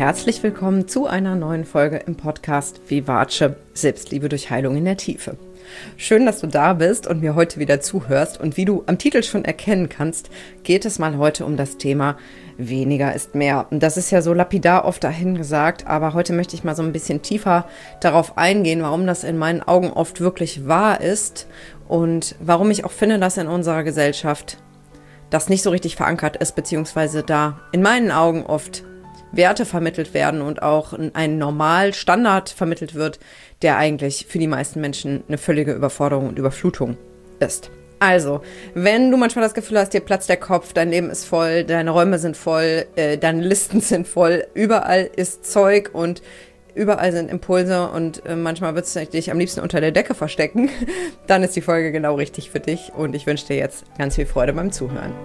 herzlich willkommen zu einer neuen Folge im Podcast Vivace – Selbstliebe durch Heilung in der Tiefe. Schön, dass du da bist und mir heute wieder zuhörst. Und wie du am Titel schon erkennen kannst, geht es mal heute um das Thema weniger ist mehr. Und das ist ja so lapidar oft dahingesagt, aber heute möchte ich mal so ein bisschen tiefer darauf eingehen, warum das in meinen Augen oft wirklich wahr ist und warum ich auch finde, dass in unserer Gesellschaft das nicht so richtig verankert ist, beziehungsweise da in meinen Augen oft Werte vermittelt werden und auch ein Normalstandard vermittelt wird, der eigentlich für die meisten Menschen eine völlige Überforderung und Überflutung ist. Also, wenn du manchmal das Gefühl hast, dir platzt der Kopf, dein Leben ist voll, deine Räume sind voll, deine Listen sind voll, überall ist Zeug und überall sind Impulse und manchmal würdest du dich am liebsten unter der Decke verstecken, dann ist die Folge genau richtig für dich und ich wünsche dir jetzt ganz viel Freude beim Zuhören.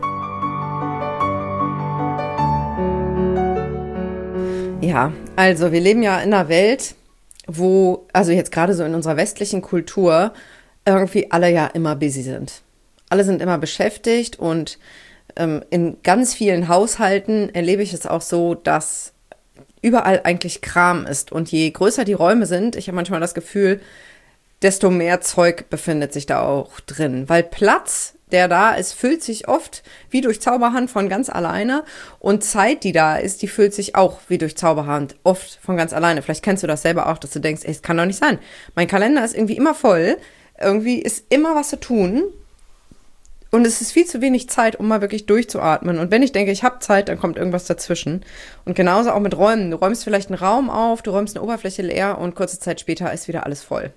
Ja, also wir leben ja in einer Welt, wo, also jetzt gerade so in unserer westlichen Kultur, irgendwie alle ja immer busy sind. Alle sind immer beschäftigt und in ganz vielen Haushalten erlebe ich es auch so, dass überall eigentlich Kram ist. Und je größer die Räume sind, ich habe manchmal das Gefühl, desto mehr Zeug befindet sich da auch drin. Weil Platz, der da ist, füllt sich oft wie durch Zauberhand von ganz alleine. Und Zeit, die da ist, die füllt sich auch wie durch Zauberhand oft von ganz alleine. Vielleicht kennst du das selber auch, dass du denkst, ey, es kann doch nicht sein. Mein Kalender ist irgendwie immer voll. Irgendwie ist immer was zu tun. Und es ist viel zu wenig Zeit, um mal wirklich durchzuatmen. Und wenn ich denke, ich habe Zeit, dann kommt irgendwas dazwischen. Und genauso auch mit Räumen. Du räumst vielleicht einen Raum auf, du räumst eine Oberfläche leer und kurze Zeit später ist wieder alles voll.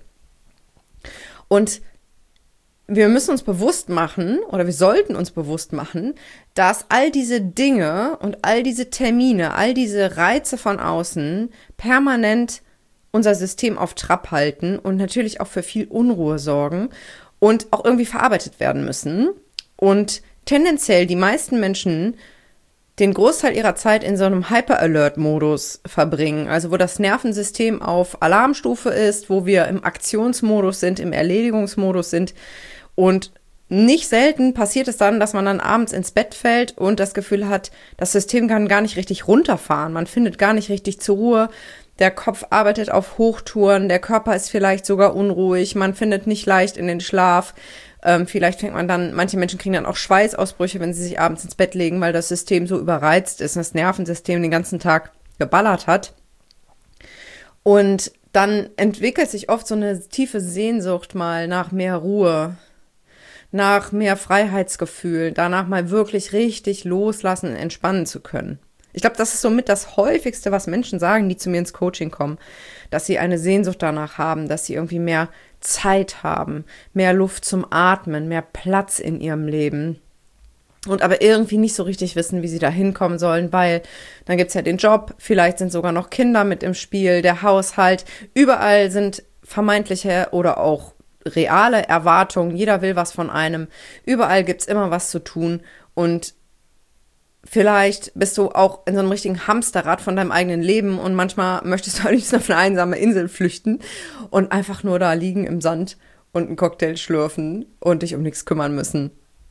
Und wir müssen uns bewusst machen, oder wir sollten uns bewusst machen, dass all diese Dinge und all diese Termine, all diese Reize von außen permanent unser System auf Trab halten und natürlich auch für viel Unruhe sorgen und auch irgendwie verarbeitet werden müssen. Und tendenziell die meisten Menschen den Großteil ihrer Zeit in so einem Hyper-Alert-Modus verbringen, also wo das Nervensystem auf Alarmstufe ist, wo wir im Aktionsmodus sind, im Erledigungsmodus sind. Und nicht selten passiert es dann, dass man dann abends ins Bett fällt und das Gefühl hat, das System kann gar nicht richtig runterfahren. Man findet gar nicht richtig zur Ruhe. Der Kopf arbeitet auf Hochtouren, der Körper ist vielleicht sogar unruhig, man findet nicht leicht in den Schlaf. Vielleicht fängt man dann, manche Menschen kriegen dann auch Schweißausbrüche, wenn sie sich abends ins Bett legen, weil das System so überreizt ist, das Nervensystem den ganzen Tag geballert hat. Und dann entwickelt sich oft so eine tiefe Sehnsucht mal nach mehr Ruhe, nach mehr Freiheitsgefühl, danach mal wirklich richtig loslassen, entspannen zu können. Ich glaube, das ist somit das Häufigste, was Menschen sagen, die zu mir ins Coaching kommen, dass sie eine Sehnsucht danach haben, dass sie irgendwie mehr Zeit haben, mehr Luft zum Atmen, mehr Platz in ihrem Leben und aber irgendwie nicht so richtig wissen, wie sie da hinkommen sollen, weil dann gibt's ja den Job, vielleicht sind sogar noch Kinder mit im Spiel, der Haushalt, überall sind vermeintliche oder auch reale Erwartungen, jeder will was von einem, überall gibt's immer was zu tun und vielleicht bist du auch in so einem richtigen Hamsterrad von deinem eigenen Leben und manchmal möchtest du am liebsten auf eine einsame Insel flüchten und einfach nur da liegen im Sand und einen Cocktail schlürfen und dich um nichts kümmern müssen.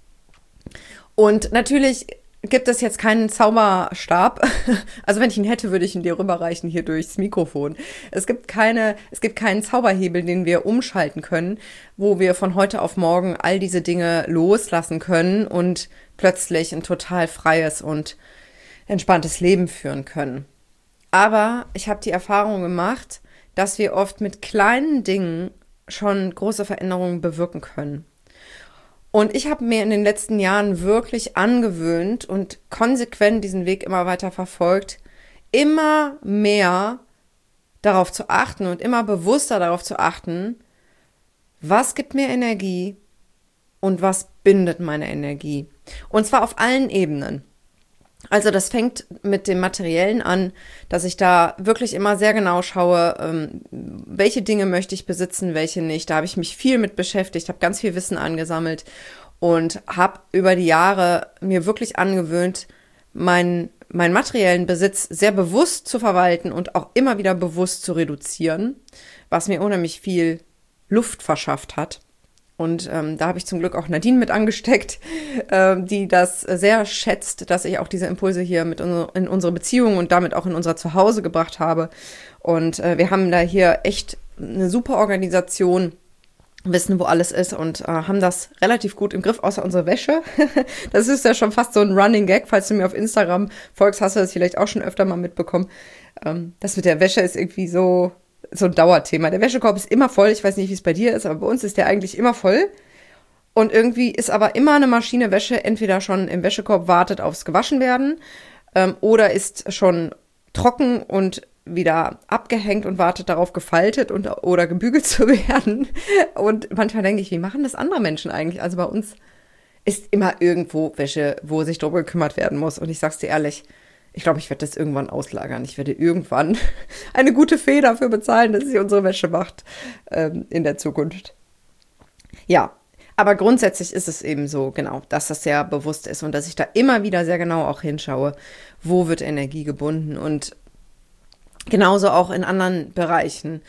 Und natürlich gibt es jetzt keinen Zauberstab. Also wenn ich ihn hätte, würde ich ihn dir rüberreichen hier durchs Mikrofon. Es gibt keinen Zauberhebel, den wir umschalten können, wo wir von heute auf morgen all diese Dinge loslassen können und plötzlich ein total freies und entspanntes Leben führen können. Aber ich habe die Erfahrung gemacht, dass wir oft mit kleinen Dingen schon große Veränderungen bewirken können. Und ich habe mir in den letzten Jahren wirklich angewöhnt und konsequent diesen Weg immer weiter verfolgt, immer mehr darauf zu achten und immer bewusster darauf zu achten, was gibt mir Energie und was bindet meine Energie. Und zwar auf allen Ebenen. Also das fängt mit dem Materiellen an, dass ich da wirklich immer sehr genau schaue, welche Dinge möchte ich besitzen, welche nicht. Da habe ich mich viel mit beschäftigt, habe ganz viel Wissen angesammelt und habe über die Jahre mir wirklich angewöhnt, meinen materiellen Besitz sehr bewusst zu verwalten und auch immer wieder bewusst zu reduzieren, was mir unheimlich viel Luft verschafft hat. Und da habe ich zum Glück auch Nadine mit angesteckt, die das sehr schätzt, dass ich auch diese Impulse hier in unsere Beziehung und damit auch in unser Zuhause gebracht habe. Und wir haben da hier echt eine super Organisation, wissen, wo alles ist und haben das relativ gut im Griff, außer unsere Wäsche. Das ist ja schon fast so ein Running Gag. Falls du mir auf Instagram folgst, hast du das vielleicht auch schon öfter mal mitbekommen. Das mit der Wäsche ist irgendwie so ein Dauerthema. Der Wäschekorb ist immer voll. Ich weiß nicht, wie es bei dir ist, aber bei uns ist der eigentlich immer voll. Und irgendwie ist aber immer eine Maschine Wäsche entweder schon im Wäschekorb, wartet aufs gewaschen werden, oder ist schon trocken und wieder abgehängt und wartet darauf, gefaltet oder gebügelt zu werden. Und manchmal denke ich, wie machen das andere Menschen eigentlich? Also bei uns ist immer irgendwo Wäsche, wo sich drum gekümmert werden muss. Und ich sag's dir ehrlich, ich glaube, ich werde das irgendwann auslagern. Ich werde irgendwann eine gute Fee dafür bezahlen, dass sie unsere Wäsche macht in der Zukunft. Ja, aber grundsätzlich ist es eben so, genau, dass das sehr bewusst ist und dass ich da immer wieder sehr genau auch hinschaue, wo wird Energie gebunden und genauso auch in anderen Bereichen.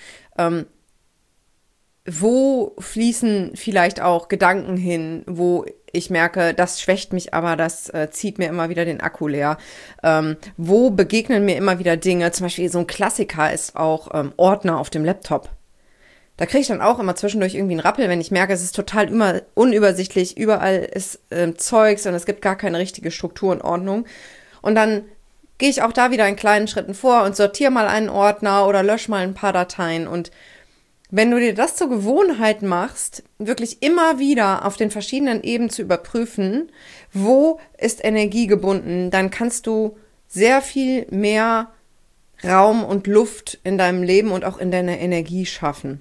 Wo fließen vielleicht auch Gedanken hin, wo ich merke, das schwächt mich, aber das zieht mir immer wieder den Akku leer. Wo begegnen mir immer wieder Dinge? Zum Beispiel so ein Klassiker ist auch Ordner auf dem Laptop. Da kriege ich dann auch immer zwischendurch irgendwie einen Rappel, wenn ich merke, es ist total unübersichtlich, überall ist Zeugs und es gibt gar keine richtige Struktur und Ordnung. Und dann gehe ich auch da wieder in kleinen Schritten vor und sortiere mal einen Ordner oder lösche mal ein paar Dateien. Und wenn du dir das zur Gewohnheit machst, wirklich immer wieder auf den verschiedenen Ebenen zu überprüfen, wo ist Energie gebunden, dann kannst du sehr viel mehr Raum und Luft in deinem Leben und auch in deiner Energie schaffen.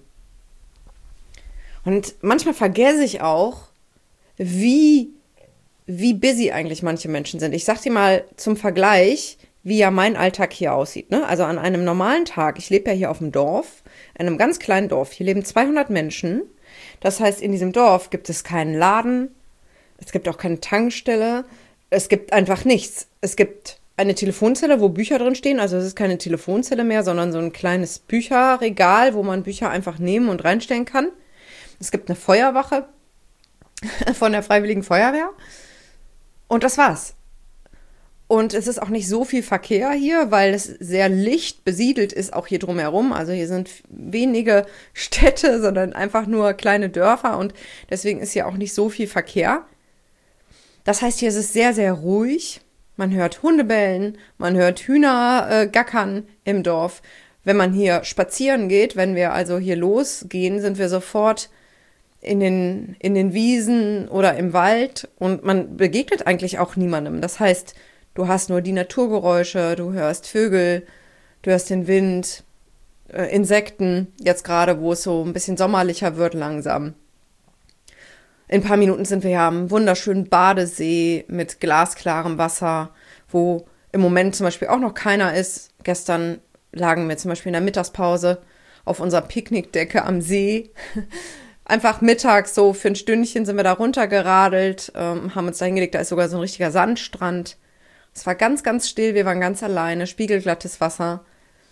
Und manchmal vergesse ich auch, wie busy eigentlich manche Menschen sind. Ich sag dir mal zum Vergleich, wie ja mein Alltag hier aussieht, ne? Also an einem normalen Tag, ich lebe ja hier auf dem Dorf, in einem ganz kleinen Dorf, hier leben 200 Menschen. Das heißt, in diesem Dorf gibt es keinen Laden, es gibt auch keine Tankstelle, es gibt einfach nichts. Es gibt eine Telefonzelle, wo Bücher drin stehen, also es ist keine Telefonzelle mehr, sondern so ein kleines Bücherregal, wo man Bücher einfach nehmen und reinstellen kann. Es gibt eine Feuerwache von der Freiwilligen Feuerwehr und das war's. Und es ist auch nicht so viel Verkehr hier, weil es sehr licht besiedelt ist, auch hier drumherum. Also hier sind wenige Städte, sondern einfach nur kleine Dörfer und deswegen ist hier auch nicht so viel Verkehr. Das heißt, hier ist es sehr, sehr ruhig. Man hört Hunde bellen, man hört Hühner gackern im Dorf. Wenn man hier spazieren geht, wenn wir also hier losgehen, sind wir sofort in den Wiesen oder im Wald und man begegnet eigentlich auch niemandem. Das heißt, du hast nur die Naturgeräusche, du hörst Vögel, du hörst den Wind, Insekten, jetzt gerade, wo es so ein bisschen sommerlicher wird langsam. In ein paar Minuten sind wir ja am wunderschönen Badesee mit glasklarem Wasser, wo im Moment zum Beispiel auch noch keiner ist. Gestern lagen wir zum Beispiel in der Mittagspause auf unserer Picknickdecke am See. Einfach mittags so für ein Stündchen sind wir da runtergeradelt, haben uns da hingelegt, da ist sogar so ein richtiger Sandstrand. Es war ganz, ganz still, wir waren ganz alleine, spiegelglattes Wasser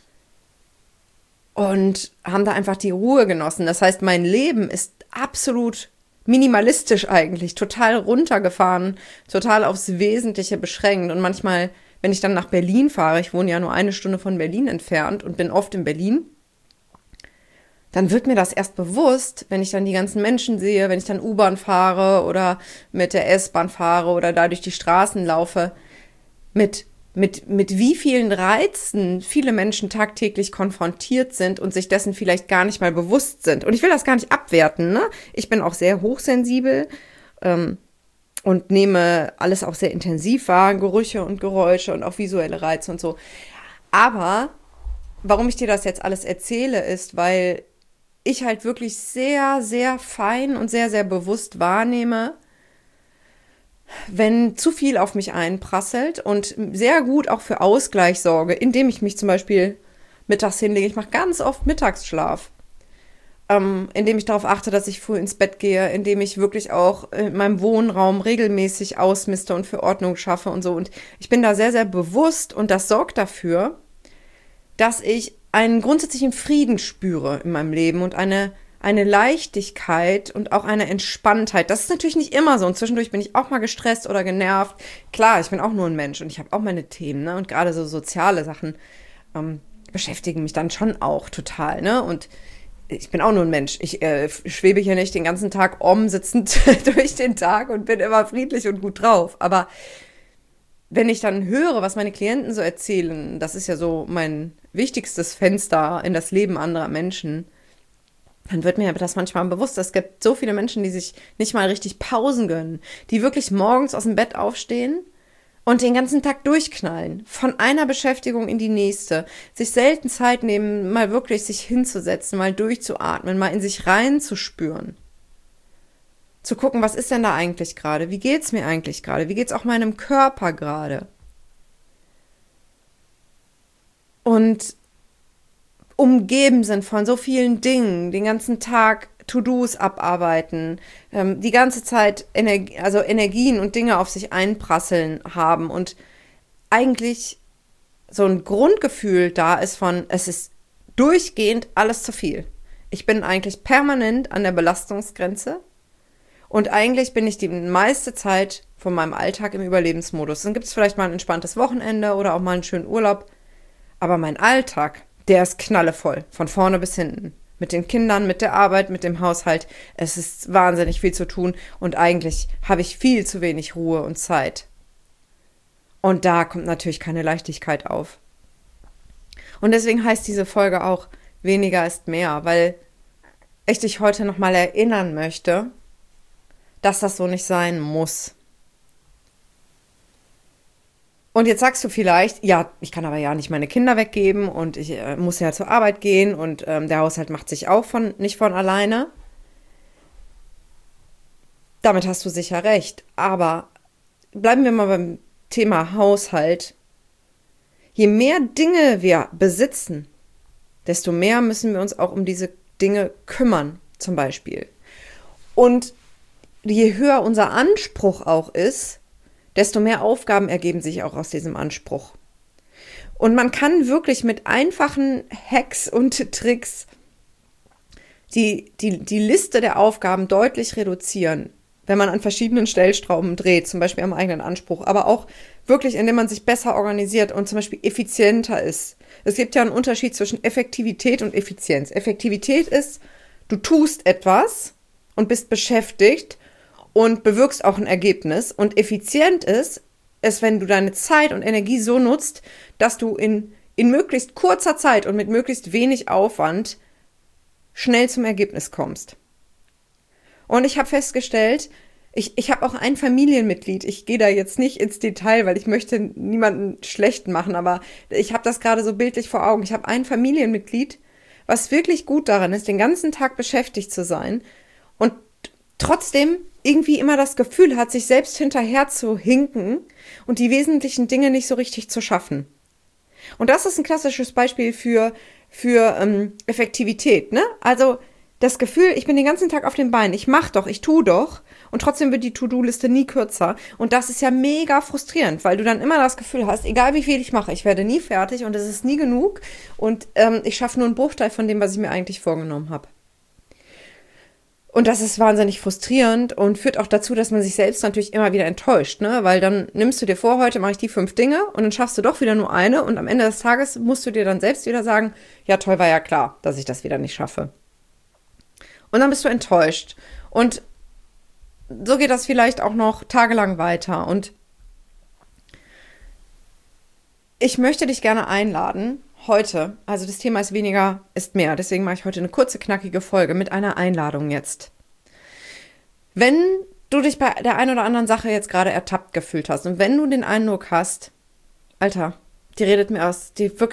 und haben da einfach die Ruhe genossen. Das heißt, mein Leben ist absolut minimalistisch eigentlich, total runtergefahren, total aufs Wesentliche beschränkt. Und manchmal, wenn ich dann nach Berlin fahre, ich wohne ja nur 1 Stunde von Berlin entfernt und bin oft in Berlin, dann wird mir das erst bewusst, wenn ich dann die ganzen Menschen sehe, wenn ich dann U-Bahn fahre oder mit der S-Bahn fahre oder da durch die Straßen laufe, mit wie vielen Reizen viele Menschen tagtäglich konfrontiert sind und sich dessen vielleicht gar nicht mal bewusst sind. Und ich will das gar nicht abwerten, ne? Ich bin auch sehr hochsensibel und nehme alles auch sehr intensiv wahr, Gerüche und Geräusche und auch visuelle Reize und so. Aber warum ich dir das jetzt alles erzähle, ist, weil ich halt wirklich sehr, sehr fein und sehr, sehr bewusst wahrnehme, wenn zu viel auf mich einprasselt und sehr gut auch für Ausgleich sorge, indem ich mich zum Beispiel mittags hinlege. Ich mache ganz oft Mittagsschlaf, indem ich darauf achte, dass ich früh ins Bett gehe, indem ich wirklich auch in meinem Wohnraum regelmäßig ausmiste und für Ordnung schaffe und so. Und ich bin da sehr, sehr bewusst und das sorgt dafür, dass ich einen grundsätzlichen Frieden spüre in meinem Leben und eine eine Leichtigkeit und auch eine Entspanntheit. Das ist natürlich nicht immer so. Und zwischendurch bin ich auch mal gestresst oder genervt. Klar, ich bin auch nur ein Mensch und ich habe auch meine Themen, ne? Und gerade so soziale Sachen beschäftigen mich dann schon auch total, ne? Und ich bin auch nur ein Mensch. Ich schwebe hier nicht den ganzen Tag sitzend durch den Tag und bin immer friedlich und gut drauf. Aber wenn ich dann höre, was meine Klienten so erzählen, das ist ja so mein wichtigstes Fenster in das Leben anderer Menschen, dann wird mir das manchmal bewusst. Es gibt so viele Menschen, die sich nicht mal richtig Pausen gönnen, die wirklich morgens aus dem Bett aufstehen und den ganzen Tag durchknallen, von einer Beschäftigung in die nächste, sich selten Zeit nehmen, mal wirklich sich hinzusetzen, mal durchzuatmen, mal in sich reinzuspüren. Zu gucken, was ist denn da eigentlich gerade? Wie geht's mir eigentlich gerade? Wie geht's auch meinem Körper gerade? Und umgeben sind von so vielen Dingen, den ganzen Tag To-Dos abarbeiten, die ganze Zeit Energien und Dinge auf sich einprasseln haben und eigentlich so ein Grundgefühl da ist von, es ist durchgehend alles zu viel. Ich bin eigentlich permanent an der Belastungsgrenze und eigentlich bin ich die meiste Zeit von meinem Alltag im Überlebensmodus. Dann gibt es vielleicht mal ein entspanntes Wochenende oder auch mal einen schönen Urlaub, aber mein Alltag, der ist knallevoll, von vorne bis hinten. Mit den Kindern, mit der Arbeit, mit dem Haushalt. Es ist wahnsinnig viel zu tun und eigentlich habe ich viel zu wenig Ruhe und Zeit. Und da kommt natürlich keine Leichtigkeit auf. Und deswegen heißt diese Folge auch weniger ist mehr, weil ich dich heute nochmal erinnern möchte, dass das so nicht sein muss. Und jetzt sagst du vielleicht, ja, ich kann aber ja nicht meine Kinder weggeben und ich muss ja zur Arbeit gehen und der Haushalt macht sich auch nicht von alleine. Damit hast du sicher recht. Aber bleiben wir mal beim Thema Haushalt. Je mehr Dinge wir besitzen, desto mehr müssen wir uns auch um diese Dinge kümmern, zum Beispiel. Und je höher unser Anspruch auch ist, desto mehr Aufgaben ergeben sich auch aus diesem Anspruch. Und man kann wirklich mit einfachen Hacks und Tricks die Liste der Aufgaben deutlich reduzieren, wenn man an verschiedenen Stellschrauben dreht, zum Beispiel am eigenen Anspruch, aber auch wirklich, indem man sich besser organisiert und zum Beispiel effizienter ist. Es gibt ja einen Unterschied zwischen Effektivität und Effizienz. Effektivität ist, du tust etwas und bist beschäftigt und bewirkst auch ein Ergebnis. Und effizient ist, wenn du deine Zeit und Energie so nutzt, dass du in möglichst kurzer Zeit und mit möglichst wenig Aufwand schnell zum Ergebnis kommst. Und ich habe festgestellt, ich habe auch ein Familienmitglied, ich gehe da jetzt nicht ins Detail, weil ich möchte niemanden schlecht machen, aber ich habe das gerade so bildlich vor Augen. Ich habe ein Familienmitglied, was wirklich gut daran ist, den ganzen Tag beschäftigt zu sein und trotzdem irgendwie immer das Gefühl hat, sich selbst hinterher zu hinken und die wesentlichen Dinge nicht so richtig zu schaffen. Und das ist ein klassisches Beispiel für Effektivität, ne? Also das Gefühl, ich bin den ganzen Tag auf den Beinen, ich mach doch, ich tu doch und trotzdem wird die To-Do-Liste nie kürzer. Und das ist ja mega frustrierend, weil du dann immer das Gefühl hast, egal wie viel ich mache, ich werde nie fertig und es ist nie genug und ich schaffe nur einen Bruchteil von dem, was ich mir eigentlich vorgenommen habe. Und das ist wahnsinnig frustrierend und führt auch dazu, dass man sich selbst natürlich immer wieder enttäuscht, ne? Weil dann nimmst du dir vor, heute mache ich die 5 Dinge und dann schaffst du doch wieder nur eine und am Ende des Tages musst du dir dann selbst wieder sagen, ja toll, war ja klar, dass ich das wieder nicht schaffe. Und dann bist du enttäuscht. Und so geht das vielleicht auch noch tagelang weiter. Und ich möchte dich gerne einladen, heute, also das Thema ist weniger, ist mehr. Deswegen mache ich heute eine kurze, knackige Folge mit einer Einladung jetzt. Wenn du dich bei der einen oder anderen Sache jetzt gerade ertappt gefühlt hast und wenn du den Eindruck hast, Alter, die redet mir aus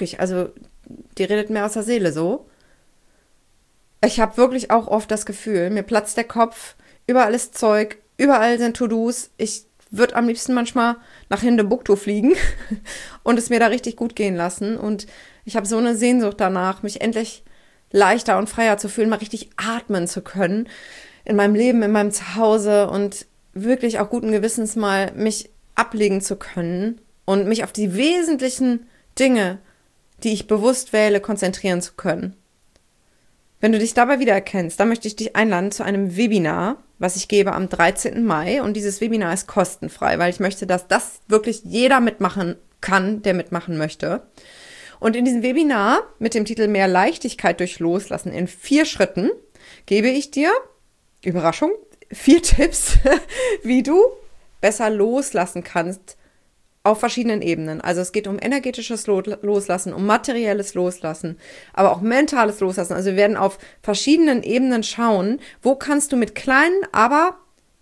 der Seele so. Ich habe wirklich auch oft das Gefühl, mir platzt der Kopf, überall ist Zeug, überall sind To-Dos. Ich würde am liebsten manchmal nach Hindebukto fliegen und es mir da richtig gut gehen lassen. Und ich habe so eine Sehnsucht danach, mich endlich leichter und freier zu fühlen, mal richtig atmen zu können in meinem Leben, in meinem Zuhause und wirklich auch guten Gewissens mal mich ablegen zu können und mich auf die wesentlichen Dinge, die ich bewusst wähle, konzentrieren zu können. Wenn du dich dabei wiedererkennst, dann möchte ich dich einladen zu einem Webinar, was ich gebe am 13. Mai. Und dieses Webinar ist kostenfrei, weil ich möchte, dass das wirklich jeder mitmachen kann, der mitmachen möchte. Und in diesem Webinar mit dem Titel Mehr Leichtigkeit durch Loslassen in 4 Schritten gebe ich dir, Überraschung, 4 Tipps, wie du besser loslassen kannst auf verschiedenen Ebenen. Also es geht um energetisches Loslassen, um materielles Loslassen, aber auch mentales Loslassen. Also wir werden auf verschiedenen Ebenen schauen, wo kannst du mit kleinen, aber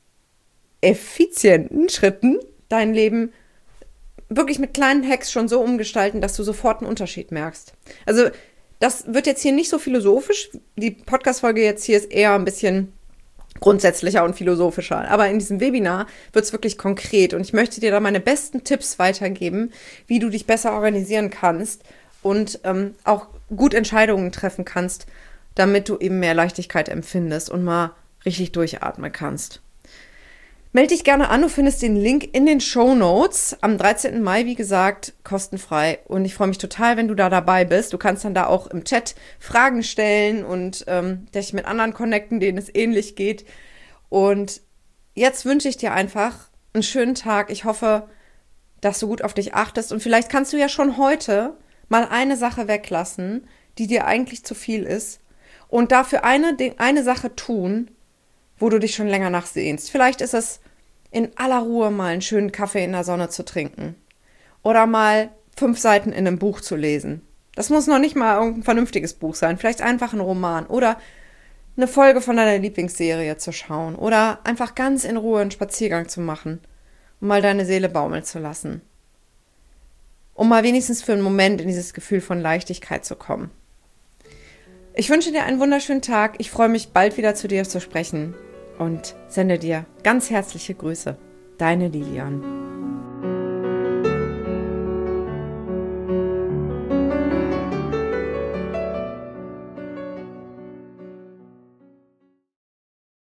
effizienten Schritten dein Leben wirklich mit kleinen Hacks schon so umgestalten, dass du sofort einen Unterschied merkst. Also das wird jetzt hier nicht so philosophisch. Die Podcast-Folge jetzt hier ist eher ein bisschen grundsätzlicher und philosophischer. Aber in diesem Webinar wird es wirklich konkret und ich möchte dir da meine besten Tipps weitergeben, wie du dich besser organisieren kannst und auch gut Entscheidungen treffen kannst, damit du eben mehr Leichtigkeit empfindest und mal richtig durchatmen kannst. Melde dich gerne an, du findest den Link in den Shownotes. Am 13. Mai, wie gesagt, kostenfrei. Und ich freue mich total, wenn du da dabei bist. Du kannst dann da auch im Chat Fragen stellen und dich mit anderen connecten, denen es ähnlich geht. Und jetzt wünsche ich dir einfach einen schönen Tag. Ich hoffe, dass du gut auf dich achtest. Und vielleicht kannst du ja schon heute mal eine Sache weglassen, die dir eigentlich zu viel ist. Und dafür eine Sache tun, wo du dich schon länger nachsehnst. Vielleicht ist es in aller Ruhe mal einen schönen Kaffee in der Sonne zu trinken oder mal 5 Seiten in einem Buch zu lesen. Das muss noch nicht mal irgendein vernünftiges Buch sein, vielleicht einfach ein Roman oder eine Folge von deiner Lieblingsserie zu schauen oder einfach ganz in Ruhe einen Spaziergang zu machen, um mal deine Seele baumeln zu lassen, um mal wenigstens für einen Moment in dieses Gefühl von Leichtigkeit zu kommen. Ich wünsche dir einen wunderschönen Tag. Ich freue mich, bald wieder zu dir zu sprechen und sende dir ganz herzliche Grüße. Deine Lilian.